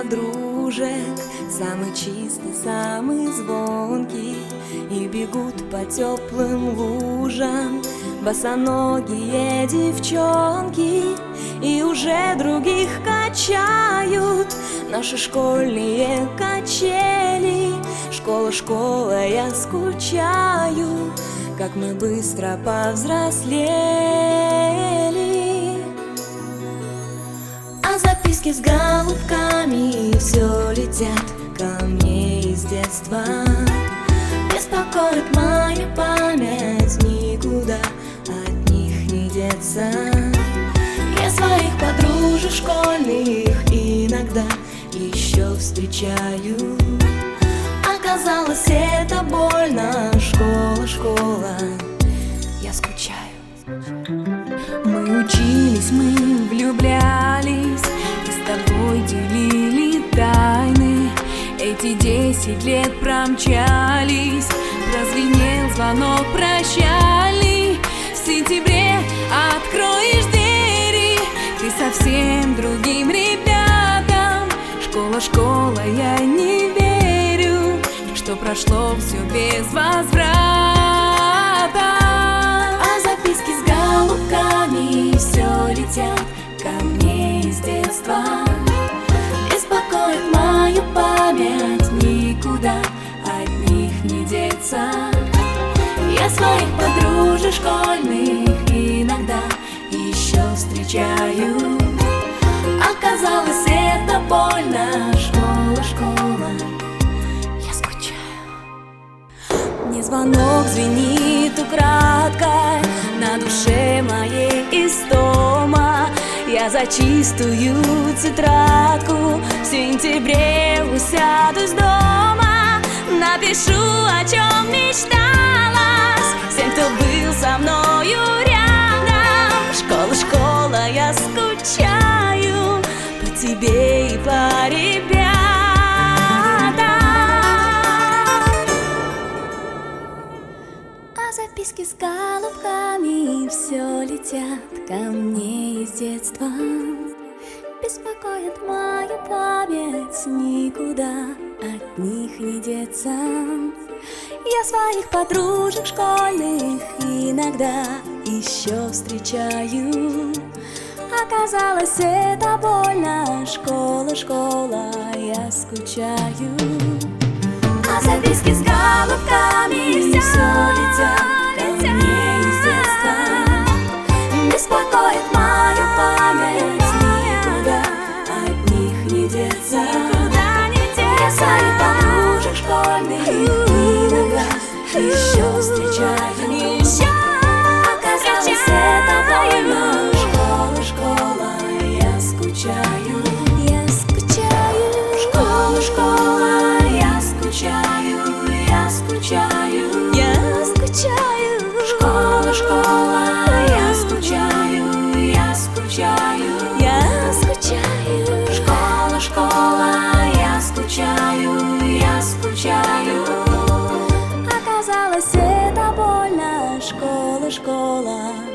подружек, самый чистый, самый звонкий, и бегут по теплым лужам босоногие девчонки, и уже других качают наши школьные качели. Школа, школа, я скучаю, как мы быстро повзрослели. А записки с голубками все летят ко мне из детства. Беспокоит мою память, никуда от них не деться. Я своих подружек школьных иногда еще встречаю. Оказалось, это больно. Школа, школа, я скучаю. Мы учились, мы влюблялись, и с тобой делили тайны. Эти 10 лет промчались, прозвенел звонок прощальный. В сентябре откроешь двери ты совсем другим ребятам. Школа, школа, я не верю, что прошло все без возврата. А записки с голубками все летят ко мне из детства. Беспокоит мою память, никуда от них не деться. Я своих подружек школьных иногда еще встречаю. Оказалось, это больно. Школа, школа, я скучаю. Мне звонок звенит украдкой, на душе моей истома. Я за чистую тетрадку в сентябре усядусь дома. Напишу, о чем мечталась всем, кто был со мною рядом. Школа, школа, я скучаю по тебе и по ребятам. А записки с голубками все летят ко мне из детства. Беспокоит мою память, никуда от них не деться. Я своих подружек школьных иногда еще встречаю. Оказалось, это больно. Школа, школа, я скучаю. А записки с голубками все летят ко мне из детства. Беспокоит мою память, никуда от них не деться. Я своих подружек школьных иногда еще встречаю. Оказалось, это больно. Школа, школа, я скучаю. Я скучаю. Школа, школа, я скучаю. Я скучаю. Я скучаю. Школа, школа, я скучаю. Я скучаю. Я скучаю. Школа, школа, я скучаю. Я скучаю. Оказалось, это больно. Школа, школа.